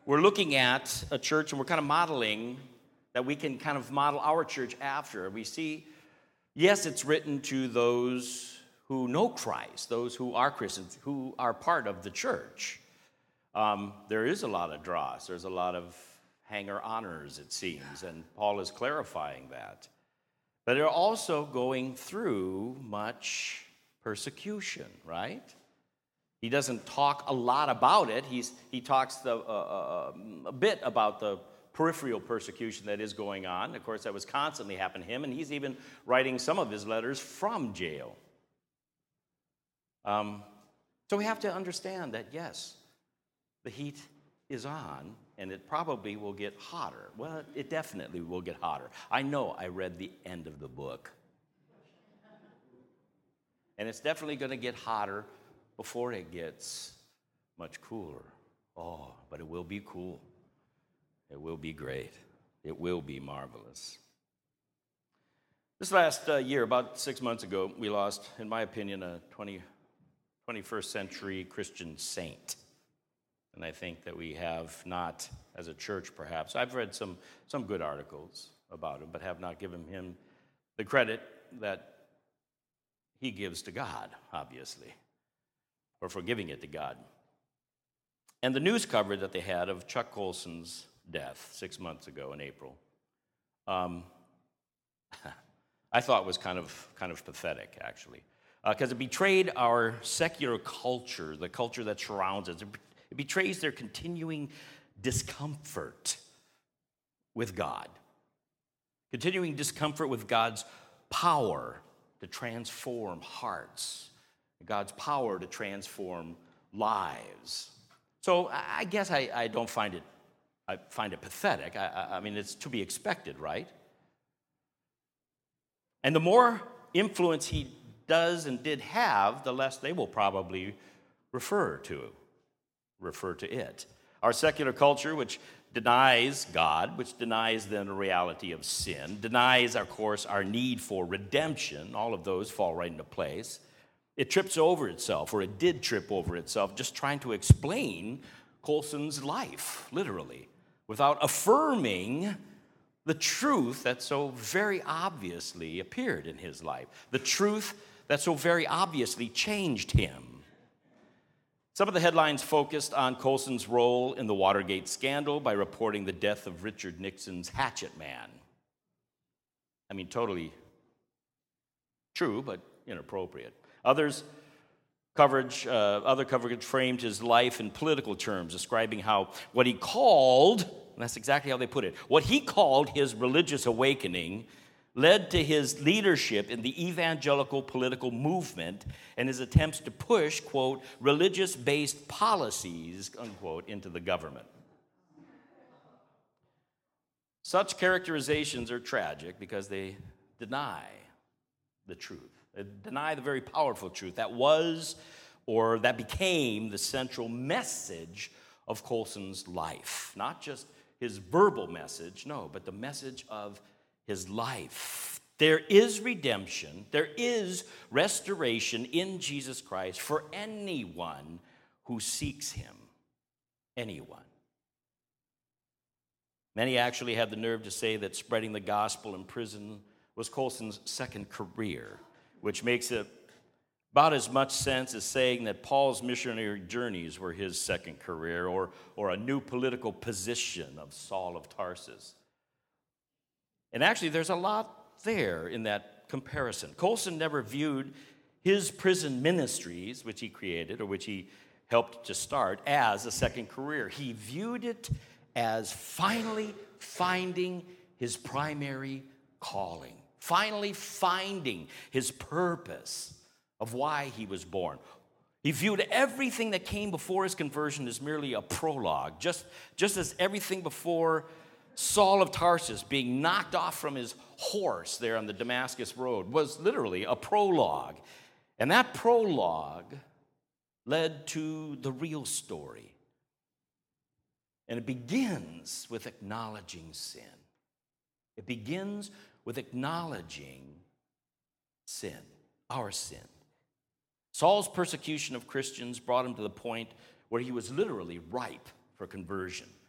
we're looking at a church and we're kind of modeling that we can kind of model our church after. We see, yes, it's written to those who know Christ, those who are Christians, who are part of the church. There is a lot of dross. There's a lot of hanger-oners, it seems, and Paul is clarifying that. But they're also going through much persecution, right? He doesn't talk a lot about it. He talks a bit about the peripheral persecution that is going on. Of course, that was constantly happening to him, and he's even writing some of his letters from jail. So we have to understand that, yes, the heat is on, and it probably will get hotter. Well, it definitely will get hotter. I know I read the end of the book. And it's definitely going to get hotter before it gets much cooler. Oh, but it will be cool. It will be great. It will be marvelous. This last year, about 6 months ago, we lost, in my opinion, a 21st century Christian saint. And I think that we have not, as a church perhaps, I've read some good articles about him, but have not given him the credit that he gives to God, obviously, or for giving it to God. And the news coverage that they had of Chuck Colson's death 6 months ago in April, I thought was kind of pathetic, actually, because it betrayed our secular culture, the culture that surrounds us. It betrays their continuing discomfort with God, continuing discomfort with God's power to transform hearts, God's power to transform lives. So I guess I don't find it, I find it pathetic. I mean, it's to be expected, right? And the more influence he does and did have, the less they will probably refer to it. Our secular culture, which denies God, which denies then the reality of sin, denies, of course, our need for redemption, all of those fall right into place. It trips over itself, or it did trip over itself, just trying to explain Colson's life, literally, without affirming the truth that so very obviously appeared in his life, the truth that so very obviously changed him. Some of the headlines focused on Colson's role in the Watergate scandal by reporting the death of Richard Nixon's hatchet man. I mean, totally true, but inappropriate. Other coverage framed his life in political terms, describing how what he called, and that's exactly how they put it, what he called his religious awakening led to his leadership in the evangelical political movement and his attempts to push, quote, religious-based policies, unquote, into the government. Such characterizations are tragic because they deny the truth. They deny the very powerful truth that was or that became the central message of Colson's life. Not just his verbal message, no, but the message of his life. There is redemption, there is restoration in Jesus Christ for anyone who seeks him. Anyone. Many actually had the nerve to say that spreading the gospel in prison was Colson's second career, which makes it about as much sense as saying that Paul's missionary journeys were his second career, or a new political position of Saul of Tarsus. And actually, there's a lot there in that comparison. Colson never viewed his prison ministries, which he created or which he helped to start, as a second career. He viewed it as finally finding his primary calling, finally finding his purpose of why he was born. He viewed everything that came before his conversion as merely a prologue, just as everything before Saul of Tarsus being knocked off from his horse there on the Damascus road was literally a prologue. And that prologue led to the real story. And it begins with acknowledging sin. It begins with acknowledging sin, our sin. Saul's persecution of Christians brought him to the point where he was literally ripe for conversion.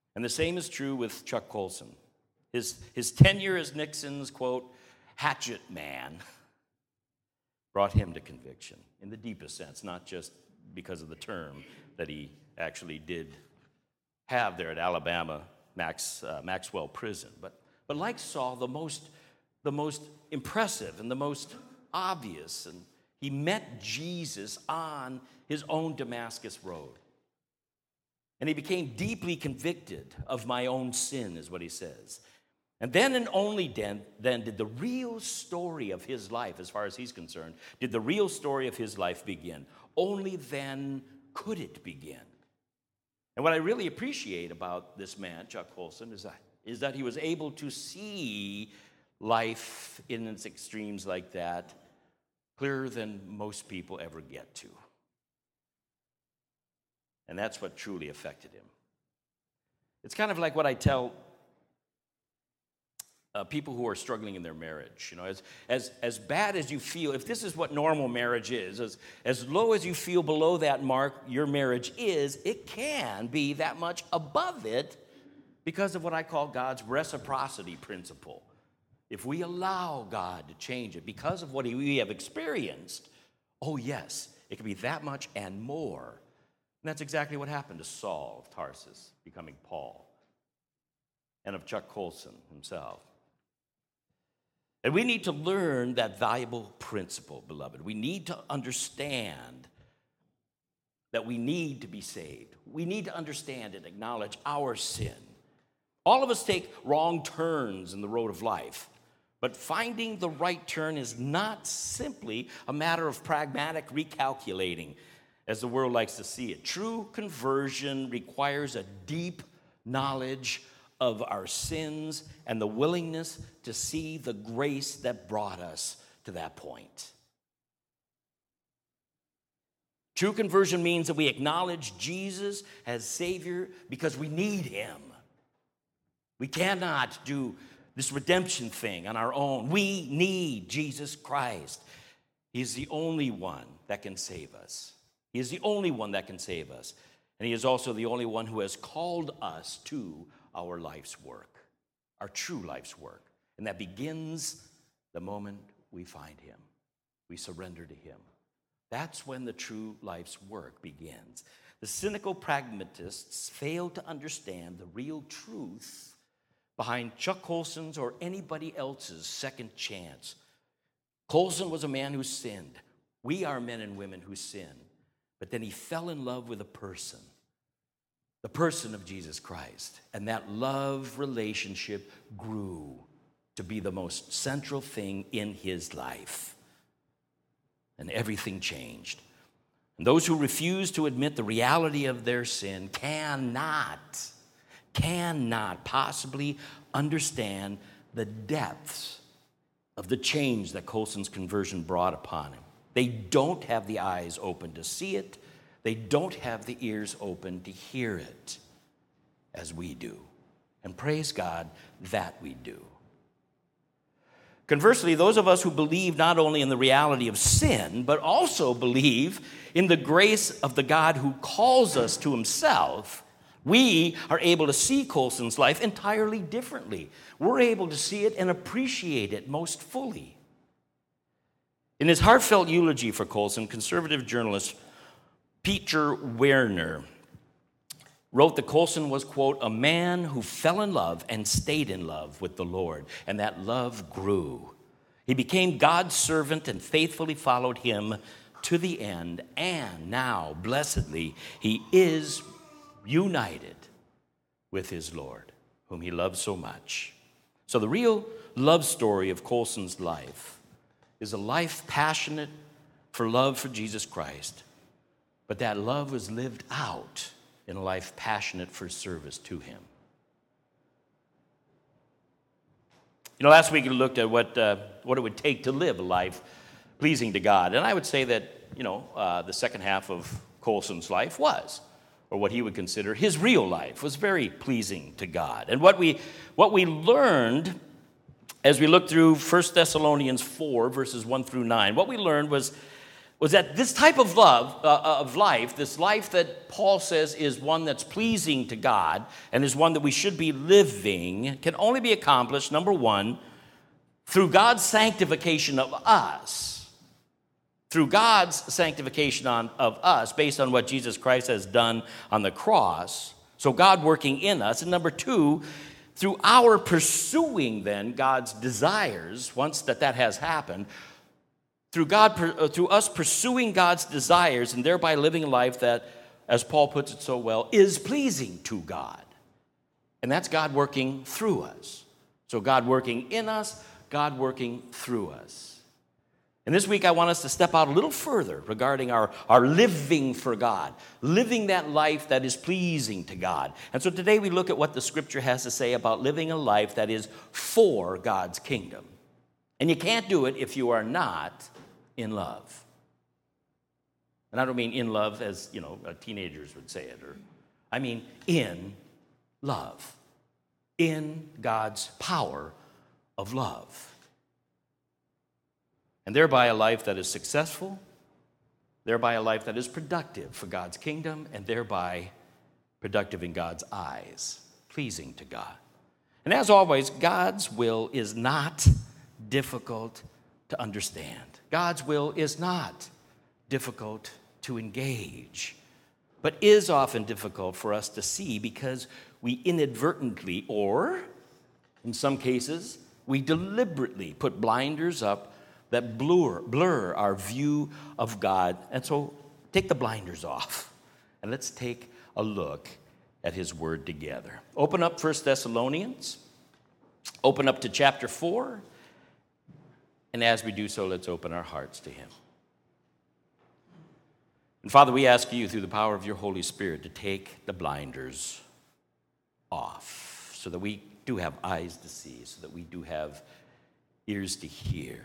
And the same is true with Chuck Colson. His tenure as Nixon's, quote, hatchet man brought him to conviction in the deepest sense, not just because of the term that he actually did have there at Alabama Maxwell Prison. But like Saul, the most impressive and the most obvious, and he met Jesus on his own Damascus road. And he became deeply convicted of my own sin, is what he says. And then and only then did the real story of his life, as far as he's concerned, did the real story of his life begin. Only then could it begin. And what I really appreciate about this man, Chuck Colson, is that he was able to see life in its extremes like that clearer than most people ever get to. And that's what truly affected him. It's kind of like what I tell people who are struggling in their marriage. You know, as bad as you feel, if this is what normal marriage is, as low as you feel below that mark your marriage is, it can be that much above it because of what I call God's reciprocity principle. If we allow God to change it because of what we have experienced, oh yes, it can be that much and more. And that's exactly what happened to Saul of Tarsus, becoming Paul, and of Chuck Colson himself. And we need to learn that valuable principle, beloved. We need to understand that we need to be saved. We need to understand and acknowledge our sin. All of us take wrong turns in the road of life, but finding the right turn is not simply a matter of pragmatic recalculating, as the world likes to see it. True conversion requires a deep knowledge of our sins and the willingness to see the grace that brought us to that point. True conversion means that we acknowledge Jesus as Savior because we need him. We cannot do this redemption thing on our own. We need Jesus Christ. He's the only one that can save us. He is the only one that can save us. And he is also the only one who has called us to our life's work, our true life's work. And that begins the moment we find him. We surrender to him. That's when the true life's work begins. The cynical pragmatists fail to understand the real truth behind Chuck Colson's or anybody else's second chance. Colson was a man who sinned. We are men and women who sin. But then he fell in love with a person, the person of Jesus Christ. And that love relationship grew to be the most central thing in his life. And everything changed. And those who refuse to admit the reality of their sin cannot possibly understand the depths of the change that Colson's conversion brought upon him. They don't have the eyes open to see it. They don't have the ears open to hear it as we do. And praise God that we do. Conversely, those of us who believe not only in the reality of sin, but also believe in the grace of the God who calls us to himself, we are able to see Colson's life entirely differently. We're able to see it and appreciate it most fully. In his heartfelt eulogy for Colson, conservative journalist Peter Werner wrote that Colson was, quote, a man who fell in love and stayed in love with the Lord, and that love grew. He became God's servant and faithfully followed him to the end, and now, blessedly, he is united with his Lord, whom he loves so much. So the real love story of Colson's life is a life passionate for love for Jesus Christ, but that love was lived out in a life passionate for service to him. You know, last week we looked at what it would take to live a life pleasing to God, and I would say that, the second half of Colson's life was, or what he would consider his real life, was very pleasing to God. And what we learned as we looked through 1 Thessalonians 4, verses 1 through 9, what we learned was was that this type of love, of life, this life that Paul says is one that's pleasing to God and is one that we should be living, can only be accomplished, number one, through God's sanctification of us. Through God's sanctification of us, based on what Jesus Christ has done on the cross. So God working in us. And number two, through our pursuing then God's desires, once that has happened, through us pursuing God's desires and thereby living a life that, as Paul puts it so well, is pleasing to God. And that's God working through us. So God working in us, God working through us. And this week I want us to step out a little further regarding our living for God, living that life that is pleasing to God. And so today we look at what the Scripture has to say about living a life that is for God's kingdom. And you can't do it if you are not in love. And I don't mean in love as, teenagers would say it, or I mean in love, in God's power of love. And thereby a life that is successful, thereby a life that is productive for God's kingdom, and thereby productive in God's eyes, pleasing to God. And as always, God's will is not difficult to understand. God's will is not difficult to engage, but is often difficult for us to see because we inadvertently, or in some cases, we deliberately put blinders up that blur our view of God. And so take the blinders off and let's take a look at his word together. Open up 1 Thessalonians. Open up to chapter 4. And as we do so, let's open our hearts to him. And Father, we ask you through the power of your Holy Spirit to take the blinders off so that we do have eyes to see, so that we do have ears to hear.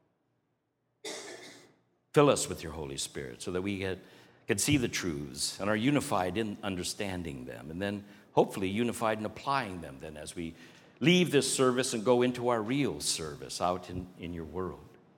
Fill us with your Holy Spirit so that we can see the truths and are unified in understanding them, and then hopefully unified in applying them then as we leave this service and go into our real service out in your world.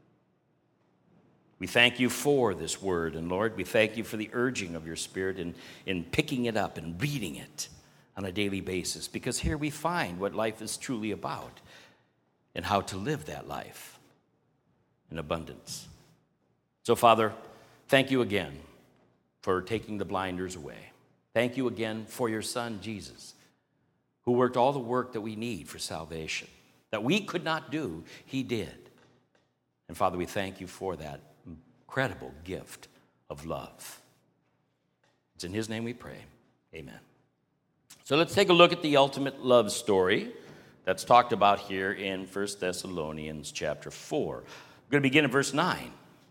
We thank you for this word, and Lord, we thank you for the urging of your Spirit in picking it up and reading it on a daily basis, because here we find what life is truly about and how to live that life in abundance. So, Father, thank you again for taking the blinders away. Thank you again for your Son, Jesus, who worked all the work that we need for salvation. That we could not do, he did. And Father, we thank you for that incredible gift of love. It's in his name we pray. Amen. So let's take a look at the ultimate love story that's talked about here in 1 Thessalonians chapter 4. We're going to begin in verse 9.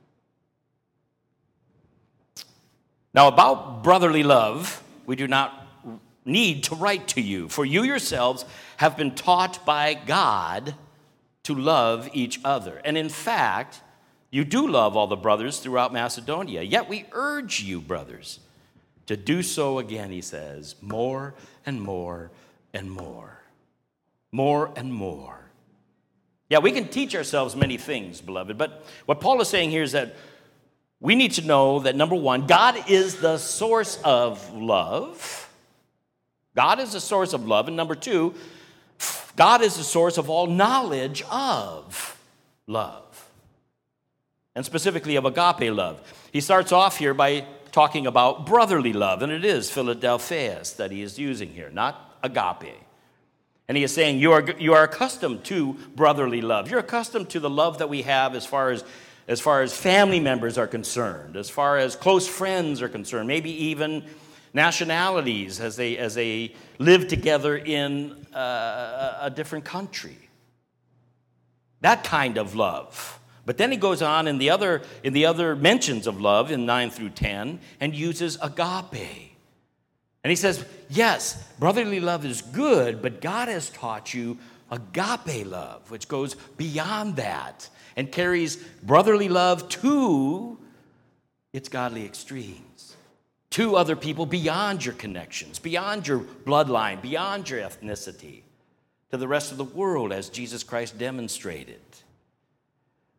Now, about brotherly love, we do not need to write to you, for you yourselves have been taught by God to love each other. And in fact, you do love all the brothers throughout Macedonia. Yet we urge you, brothers, to do so again, he says, more and more and more. More and more. Yeah, we can teach ourselves many things, beloved, but what Paul is saying here is that we need to know that, number one, God is the source of love. God is the source of love. And number two, God is the source of all knowledge of love. And specifically of agape love. He starts off here by talking about brotherly love. And it is Philadelphias that he is using here, not agape. And he is saying you are accustomed to brotherly love. You're accustomed to the love that we have as far as family members are concerned, as far as close friends are concerned, maybe even nationalities as they live together in a different country. That kind of love. But then he goes on in the other mentions of love in 9 through 10 and uses agape. And he says, yes, brotherly love is good, but God has taught you agape love, which goes beyond that and carries brotherly love to its godly extremes, to other people beyond your connections, beyond your bloodline, beyond your ethnicity, to the rest of the world as Jesus Christ demonstrated.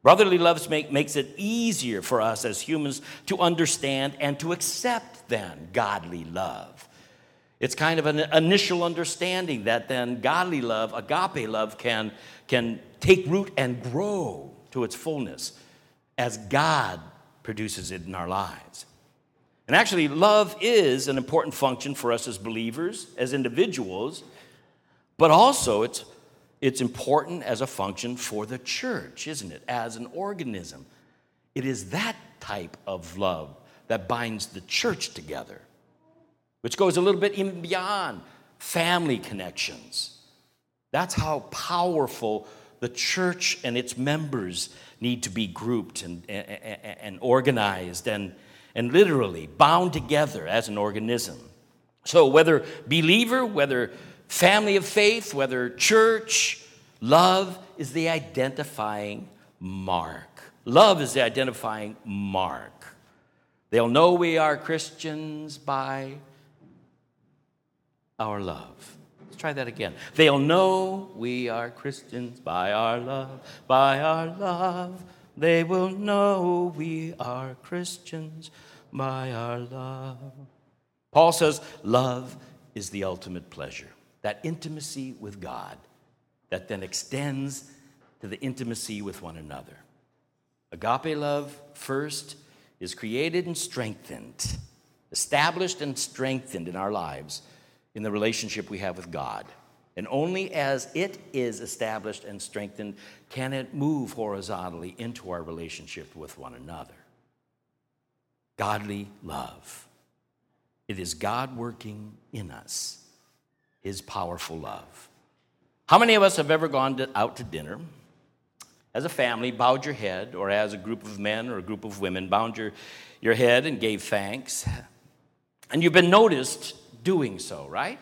Brotherly love makes it easier for us as humans to understand and to accept then godly love. It's kind of an initial understanding that then godly love, agape love, can take root and grow to its fullness as God produces it in our lives. And actually, love is an important function for us as believers, as individuals, but also it's important as a function for the church, isn't it? As an organism. It is that type of love that binds the church together, which goes a little bit even beyond family connections. That's how powerful the church and its members need to be grouped and organized and literally bound together as an organism. So whether believer, whether family of faith, whether church, love is the identifying mark. Love is the identifying mark. They'll know we are Christians by our love. Let's try that again. They'll know we are Christians by our love, by our love. They will know we are Christians by our love. Paul says love is the ultimate pleasure. That intimacy with God that then extends to the intimacy with one another. Agape love, first, is created and strengthened, established and strengthened in our lives in the relationship we have with God. And only as it is established and strengthened can it move horizontally into our relationship with one another. Godly love. It is God working in us, His powerful love. How many of us have ever gone out to dinner as a family, bowed your head, or as a group of men or a group of women, bowed your head and gave thanks? And you've been noticed doing so, right?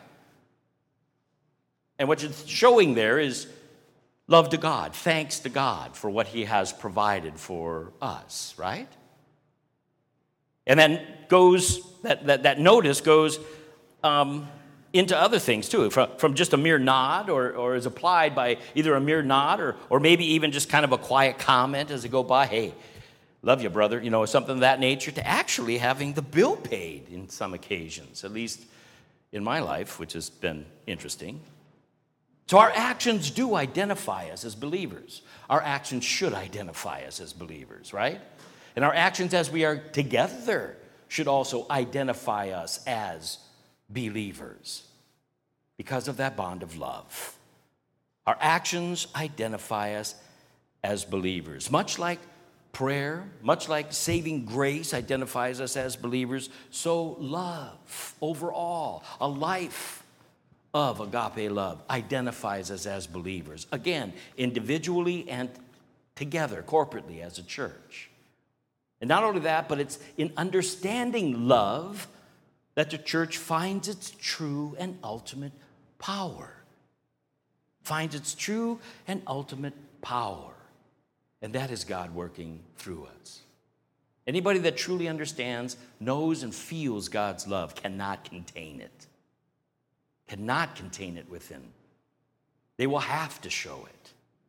And what it's showing there is love to God, thanks to God for what He has provided for us, right? And then that notice goes into other things too, from just a mere nod or is applied by either a mere nod or maybe even just kind of a quiet comment as they go by, hey, love you, brother, something of that nature, to actually having the bill paid in some occasions, at least in my life, which has been interesting. So our actions do identify us as believers. Our actions should identify us as believers, right? And our actions as we are together should also identify us as believers because of that bond of love. Our actions identify us as believers. Much like prayer, much like saving grace identifies us as believers, so love overall, a life of agape love, identifies us as believers. Again, individually and together, corporately as a church. And not only that, but it's in understanding love that the church finds its true and ultimate power. Finds its true and ultimate power. And that is God working through us. Anybody that truly understands, knows, and feels God's love cannot contain it. Cannot contain it within. They will have to show it.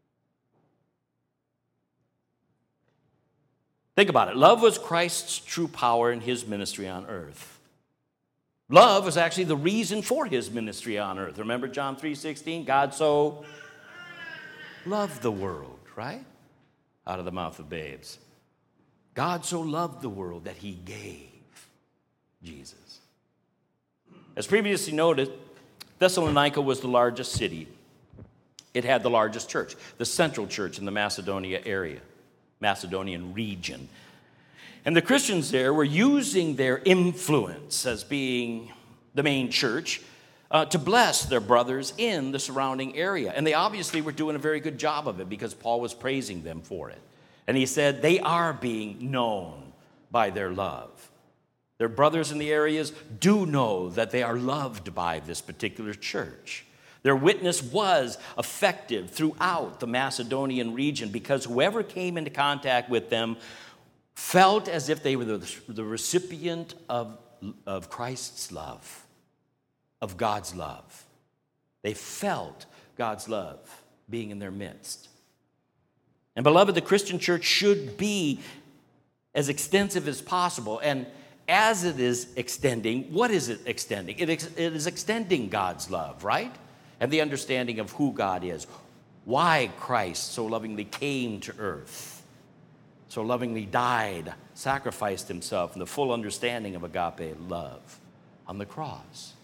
Think about it. Love was Christ's true power in His ministry on earth. Love was actually the reason for His ministry on earth. Remember John 3:16? God so loved the world, right? Out of the mouth of babes. God so loved the world that He gave Jesus. As previously noted, Thessalonica was the largest city. It had the largest church, the central church in the Macedonia area, Macedonian region. And the Christians there were using their influence as being the main church to bless their brothers in the surrounding area. And they obviously were doing a very good job of it because Paul was praising them for it. And he said they are being known by their love. Their brothers in the areas do know that they are loved by this particular church. Their witness was effective throughout the Macedonian region because whoever came into contact with them felt as if they were the recipient of Christ's love, of God's love. They felt God's love being in their midst. And beloved, the Christian church should be as extensive as possible. And as it is extending, what is it extending? It is extending God's love, right? And the understanding of who God is. Why Christ so lovingly came to earth, so lovingly died, sacrificed himself in the full understanding of agape love on the cross.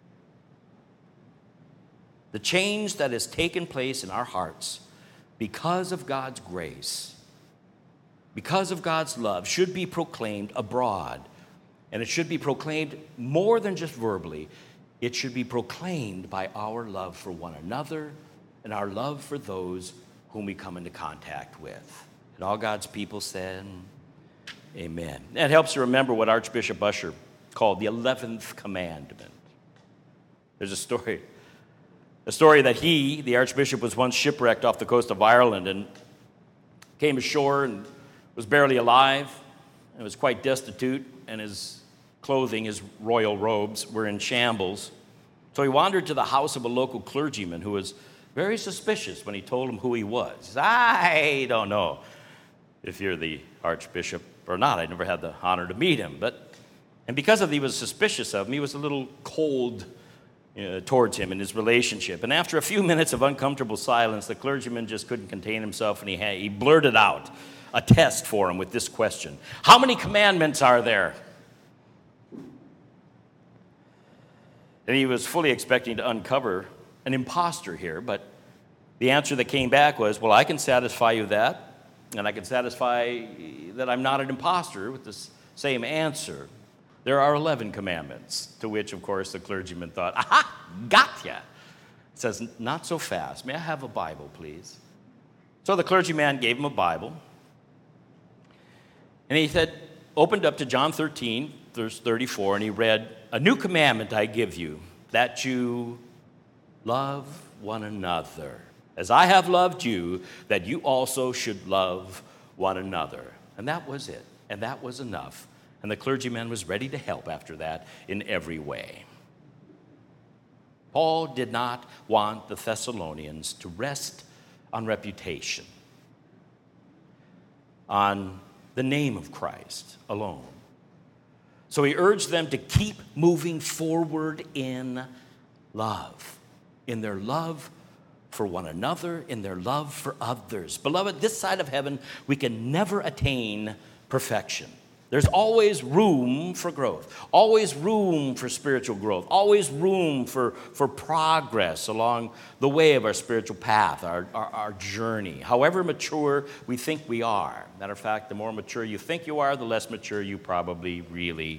The change that has taken place in our hearts because of God's grace, because of God's love, should be proclaimed abroad. And it should be proclaimed more than just verbally. It should be proclaimed by our love for one another and our love for those whom we come into contact with. And all God's people said, amen. That helps to remember what Archbishop Usher called the 11th commandment. There's a story that the Archbishop, was once shipwrecked off the coast of Ireland and came ashore and was barely alive and was quite destitute, and his clothing, his royal robes, were in shambles. So he wandered to the house of a local clergyman who was very suspicious when he told him who he was. He said, I don't know if you're the Archbishop or not. I never had the honor to meet him. And because he was suspicious of him, he was a little cold towards him in his relationship. And after a few minutes of uncomfortable silence, the clergyman just couldn't contain himself, and he blurted out a test for him with this question: how many commandments are there? And he was fully expecting to uncover an imposter here, but the answer that came back was, well, I can satisfy you that, and I can satisfy that I'm not an imposter with this same answer. There are 11 commandments, to which, of course, the clergyman thought, aha, gotcha. It says, not so fast. May I have a Bible, please? So the clergyman gave him a Bible, and he said, opened up to John 13, verse 34, and he read, a new commandment I give you, that you love one another. As I have loved you, that you also should love one another. And that was it. And that was enough. And the clergyman was ready to help after that in every way. Paul did not want the Thessalonians to rest on reputation, on the name of Christ alone. So he urged them to keep moving forward in love, in their love for one another, in their love for others. Beloved, this side of heaven, we can never attain perfection. There's always room for growth, always room for spiritual growth, always room for progress along the way of our spiritual path, our journey, however mature we think we are. Matter of fact, the more mature you think you are, the less mature you probably really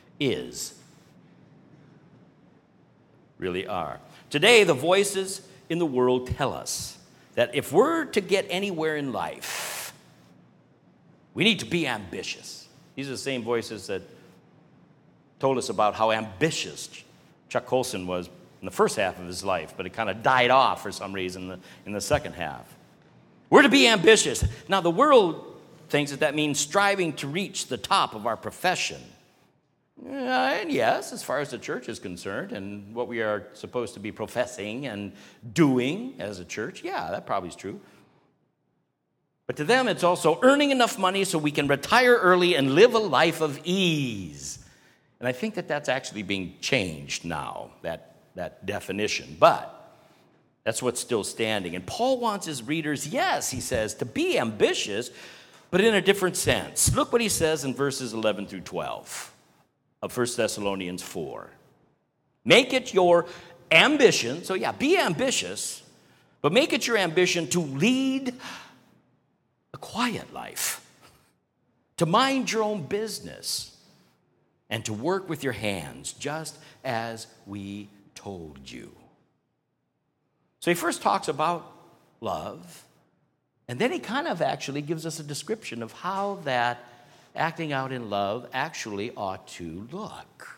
are. Today, the voices in the world tell us that if we're to get anywhere in life, we need to be ambitious. These are the same voices that told us about how ambitious Chuck Colson was in the first half of his life, but it kind of died off for some reason in the second half. We're to be ambitious. Now, the world thinks that means striving to reach the top of our profession. And yes, as far as the church is concerned and what we are supposed to be professing and doing as a church, yeah, that probably is true. But to them, it's also earning enough money so we can retire early and live a life of ease. And I think that that's actually being changed now, that definition. But that's what's still standing. And Paul wants his readers, yes, he says, to be ambitious, but in a different sense. Look what he says in verses 11 through 12 of 1 Thessalonians 4. Make it your ambition, so yeah, be ambitious, but make it your ambition to lead a quiet life, to mind your own business, and to work with your hands, just as we told you. So he first talks about love, and then he kind of actually gives us a description of how that acting out in love actually ought to look.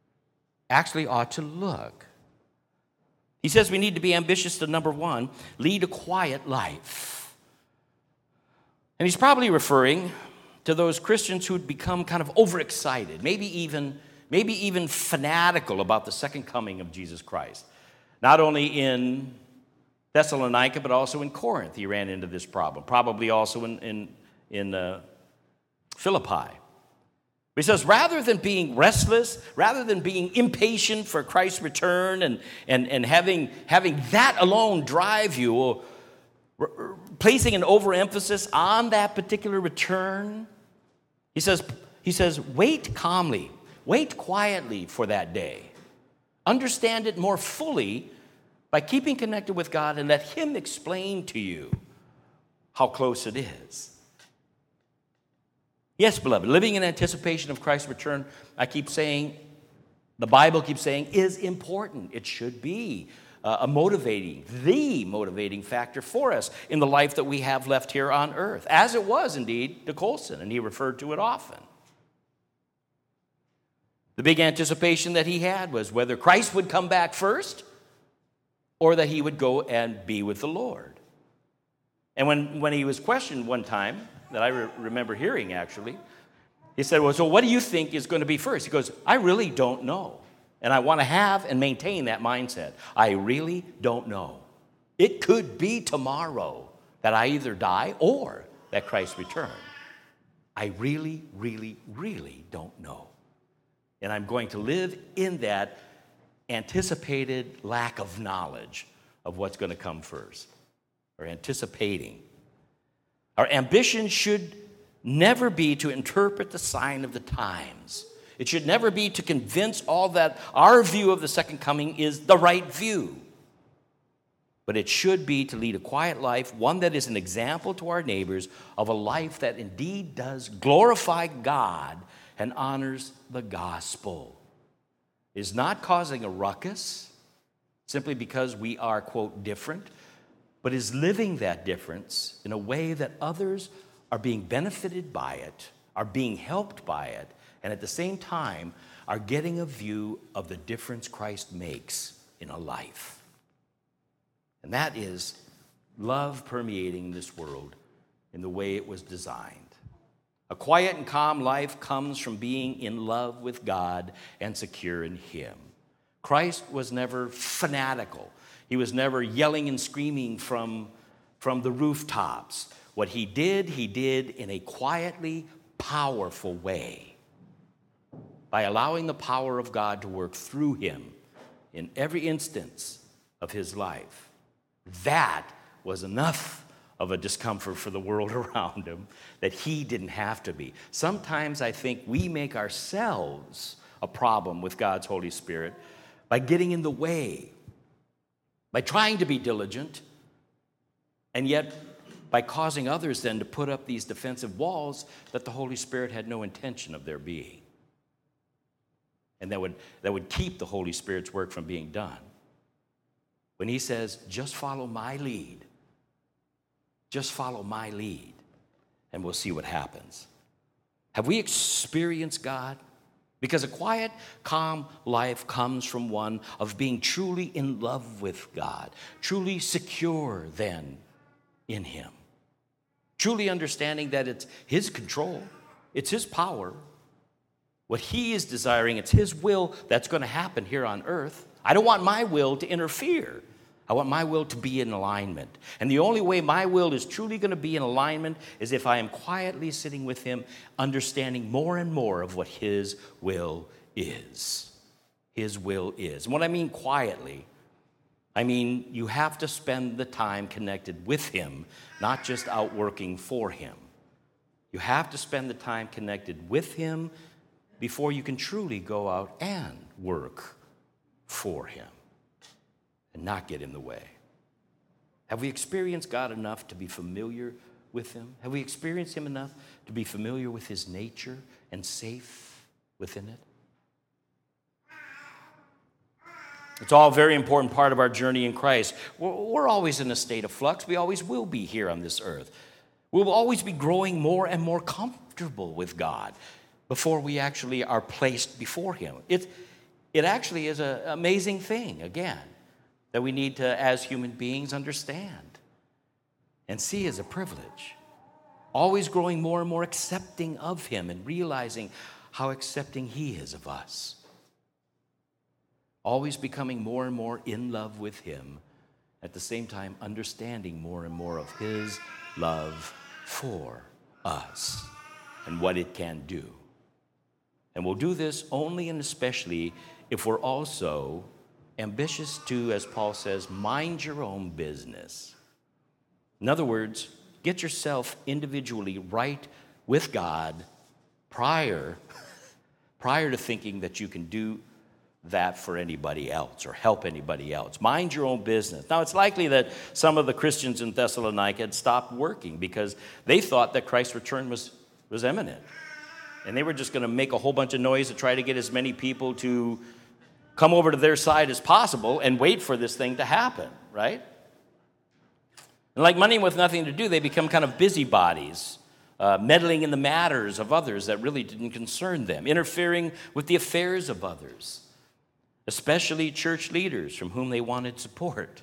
He says we need to be ambitious to, number one, lead a quiet life. And he's probably referring to those Christians who'd become kind of overexcited, maybe even fanatical about the second coming of Jesus Christ. Not only in Thessalonica, but also in Corinth, he ran into this problem, probably also in Philippi. He says, rather than being restless, rather than being impatient for Christ's return and having that alone drive you, or placing an overemphasis on that particular return, he says, wait calmly, wait quietly for that day. Understand it more fully by keeping connected with God and let Him explain to you how close it is. Yes, beloved, living in anticipation of Christ's return, I keep saying, the Bible keeps saying, is important. It should be the motivating factor for us in the life that we have left here on earth, as it was indeed to Colson, and he referred to it often. The big anticipation that he had was whether Christ would come back first or that he would go and be with the Lord. And when he was questioned one time, that I remember hearing actually, he said, well, so what do you think is going to be first? He goes, I really don't know. And I want to have and maintain that mindset. I really don't know. It could be tomorrow that I either die or that Christ return. I really, really, really don't know. And I'm going to live in that anticipated lack of knowledge of what's going to come first, or anticipating. Our ambition should never be to interpret the sign of the times. It should never be to convince all that our view of the second coming is the right view. But it should be to lead a quiet life, one that is an example to our neighbors of a life that indeed does glorify God and honors the gospel. It is not causing a ruckus simply because we are, quote, different, but is living that difference in a way that others are being benefited by it, are being helped by it, and at the same time are getting a view of the difference Christ makes in a life. And that is love permeating this world in the way it was designed. A quiet and calm life comes from being in love with God and secure in Him. Christ was never fanatical. He was never yelling and screaming from the rooftops. What he did in a quietly powerful way by allowing the power of God to work through him in every instance of his life. That was enough of a discomfort for the world around him that he didn't have to be. Sometimes I think we make ourselves a problem with God's Holy Spirit by getting in the way, by trying to be diligent, and yet by causing others then to put up these defensive walls that the Holy Spirit had no intention of their being. And that would keep the Holy Spirit's work from being done. When he says, just follow my lead, and we'll see what happens. Have we experienced God? Because a quiet, calm life comes from one of being truly in love with God, truly secure then in him, truly understanding that it's his control, it's his power, what he is desiring, it's his will that's going to happen here on earth. I don't want my will to interfere. I want my will to be in alignment. And the only way my will is truly going to be in alignment is if I am quietly sitting with him, understanding more and more of what his will is. His will is. And what I mean quietly, I mean you have to spend the time connected with him, not just out working for him. You have to spend the time connected with him before you can truly go out and work for him and not get in the way. Have we experienced God enough to be familiar with him? Have we experienced him enough to be familiar with his nature and safe within it? It's all a very important part of our journey in Christ. We're always in a state of flux. We always will be here on this earth. We will always be growing more and more comfortable with God before we actually are placed before him. It actually is an amazing thing, again, that we need to, as human beings, understand and see as a privilege. Always growing more and more accepting of him and realizing how accepting he is of us. Always becoming more and more in love with him at the same time understanding more and more of his love for us and what it can do. And we'll do this only and especially if we're also ambitious to, as Paul says, mind your own business. In other words, get yourself individually right with God prior to thinking that you can do that for anybody else or help anybody else. Mind your own business. Now, it's likely that some of the Christians in Thessalonica had stopped working because they thought that Christ's return was imminent. And they were just going to make a whole bunch of noise to try to get as many people to come over to their side as possible and wait for this thing to happen, right? And like money with nothing to do, they become kind of busybodies, meddling in the matters of others that really didn't concern them, interfering with the affairs of others, especially church leaders from whom they wanted support.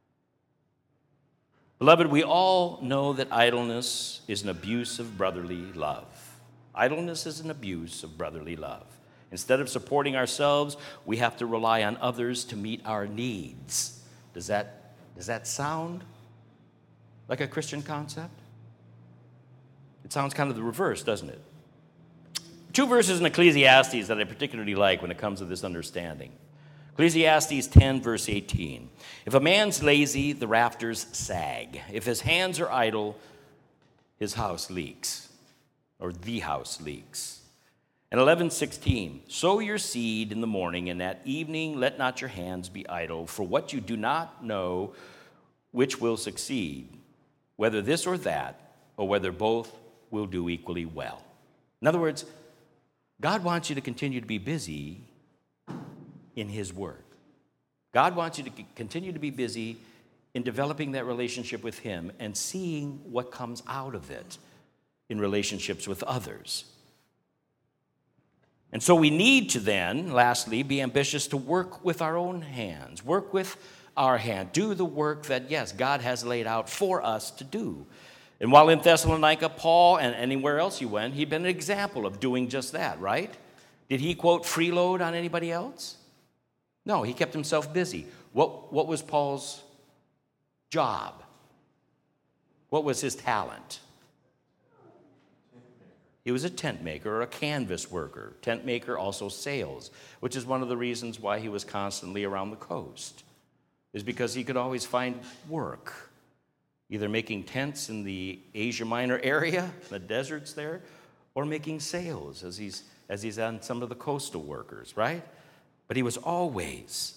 Beloved, we all know that idleness is an abuse of brotherly love. Idleness is an abuse of brotherly love. Instead of supporting ourselves, we have to rely on others to meet our needs. Does that sound like a Christian concept? It sounds kind of the reverse, doesn't it? Two verses in Ecclesiastes that I particularly like when it comes to this understanding. Ecclesiastes 10, verse 18. If a man's lazy, the rafters sag. If his hands are idle, his house leaks. Or the house leaks. And 11:16, sow your seed in the morning, and at evening let not your hands be idle, for what you do not know which will succeed, whether this or that, or whether both will do equally well. In other words, God wants you to continue to be busy in his work. God wants you to continue to be busy in developing that relationship with him and seeing what comes out of it in relationships with others. And so we need to then, lastly, be ambitious to work with our own hands. Work with our hand. Do the work that, yes, God has laid out for us to do. And while in Thessalonica, Paul, and anywhere else he went, he'd been an example of doing just that, right? Did he, quote, freeload on anybody else? No, he kept himself busy. What was Paul's job? What was his talent? He was a tent maker or a canvas worker. Tent maker, also sales, which is one of the reasons why he was constantly around the coast, is because he could always find work, either making tents in the Asia Minor area, the deserts there, or making sails as he's on some of the coastal workers, right? But he was always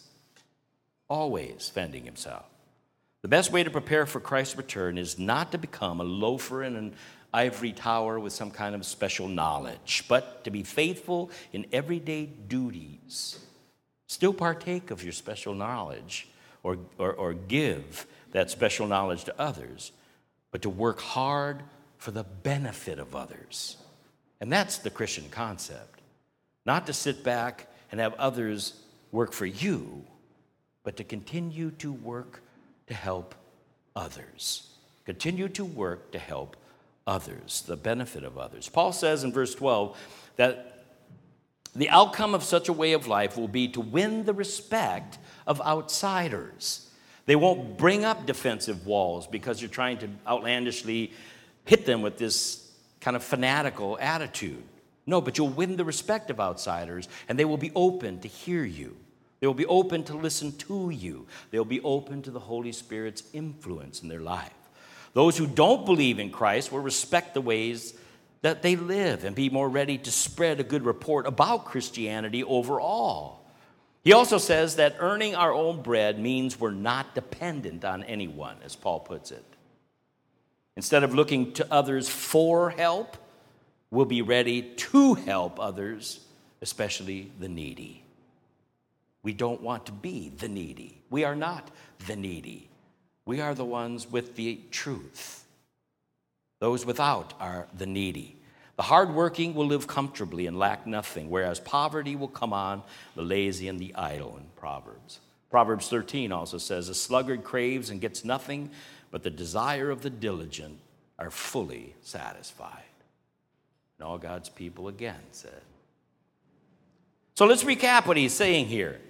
fending himself. The best way to prepare for Christ's return is not to become a loafer in an ivory tower with some kind of special knowledge, but to be faithful in everyday duties. Still partake of your special knowledge or give that special knowledge to others, but to work hard for the benefit of others. And that's the Christian concept. Not to sit back and have others work for you, but to continue to work to help others. Continue to work to help others, the benefit of others. Paul says in verse 12 that the outcome of such a way of life will be to win the respect of outsiders. They won't bring up defensive walls because you're trying to outlandishly hit them with this kind of fanatical attitude. No, but you'll win the respect of outsiders, and they will be open to hear you. They will be open to listen to you. They'll be open to the Holy Spirit's influence in their life. Those who don't believe in Christ will respect the ways that they live and be more ready to spread a good report about Christianity overall. He also says that earning our own bread means we're not dependent on anyone, as Paul puts it. Instead of looking to others for help, we'll be ready to help others, especially the needy. We don't want to be the needy. We are not the needy. We are the ones with the truth. Those without are the needy. The hardworking will live comfortably and lack nothing, whereas poverty will come on the lazy and the idle in Proverbs. Proverbs 13 also says, a sluggard craves and gets nothing, but the desire of the diligent are fully satisfied. And all God's people again said. So let's recap what he's saying here.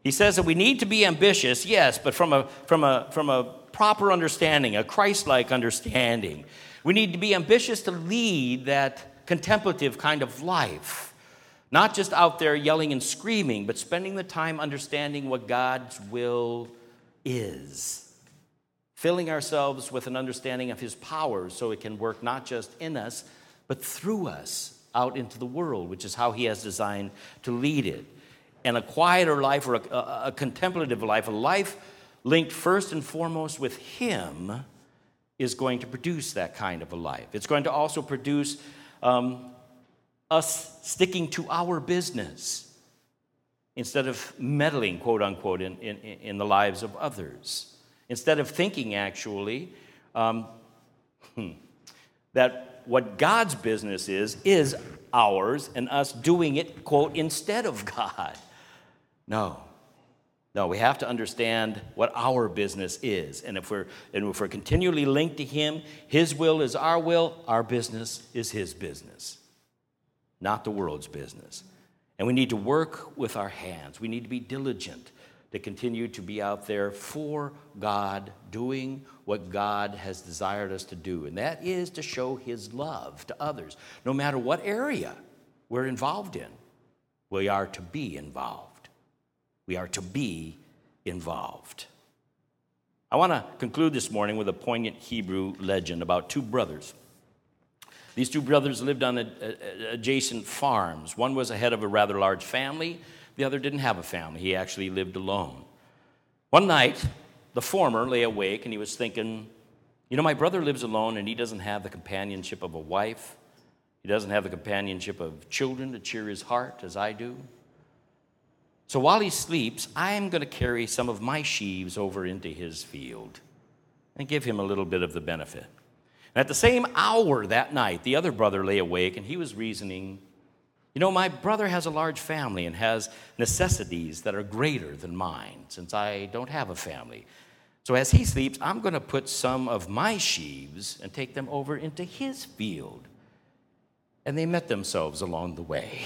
He says that we need to be ambitious, yes, but from a proper understanding, a Christ-like understanding. We need to be ambitious to lead that contemplative kind of life. Not just out there yelling and screaming, but spending the time understanding what God's will is. Filling ourselves with an understanding of his power so it can work not just in us, but through us out into the world, which is how he has designed to lead it. And a quieter life, or a contemplative life, a life linked first and foremost with him, is going to produce that kind of a life. It's going to also produce us sticking to our business instead of meddling, quote unquote, in the lives of others. Instead of thinking, actually, that what God's business is ours, and us doing it, quote, instead of God. No, we have to understand what our business is. And if we're continually linked to him, his will is our will, our business is his business, not the world's business. And we need to work with our hands. We need to be diligent to continue to be out there for God, doing what God has desired us to do. And that is to show his love to others. No matter what area we're involved in, we are to be involved. We are to be involved. I want to conclude this morning with a poignant Hebrew legend about two brothers. These two brothers lived on adjacent farms. One was the head of a rather large family. The other didn't have a family. He actually lived alone. One night, the former lay awake and he was thinking, my brother lives alone and he doesn't have the companionship of a wife. He doesn't have the companionship of children to cheer his heart as I do. So while he sleeps, I'm going to carry some of my sheaves over into his field and give him a little bit of the benefit. And at the same hour that night, the other brother lay awake and he was reasoning, my brother has a large family and has necessities that are greater than mine since I don't have a family. So as he sleeps, I'm going to put some of my sheaves and take them over into his field. And they met themselves along the way,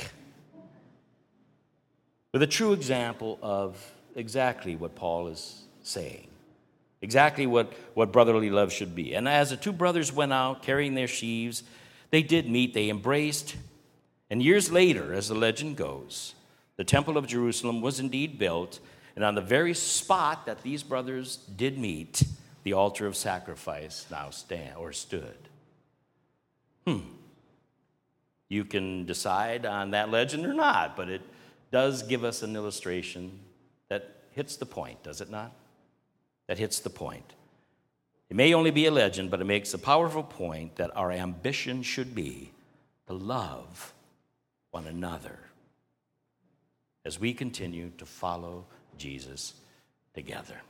with a true example of exactly what Paul is saying, exactly what brotherly love should be. And as the two brothers went out carrying their sheaves, they did meet, they embraced. And years later, as the legend goes, the temple of Jerusalem was indeed built, and on the very spot that these brothers did meet, the altar of sacrifice now stood. You can decide on that legend or not, but it does give us an illustration that hits the point, does it not? That hits the point. It may only be a legend, but it makes a powerful point that our ambition should be to love one another as we continue to follow Jesus together.